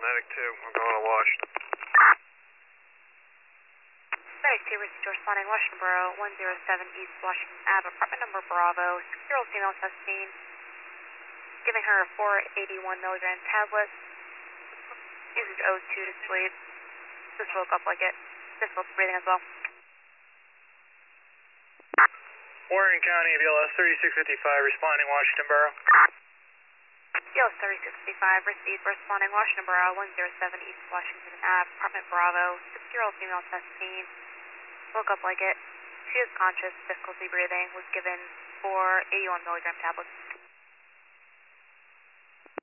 Medic 2, I'm going to Washington. Medic 2, responding Washington Borough, 107 East Washington Ave, apartment number Bravo, 6-year-old female sustained, giving her a 481 milligram tablet, uses O2 to sleep, just woke up like it, difficult breathing as well. Warren County, BLS 3655, responding Washington Borough. BLS 3655, received, responding Washington Borough, 107 East Washington Ave, apartment Bravo, 6-year-old female sustained, woke up like it, she is conscious, difficulty breathing, was given 481 milligram tablets.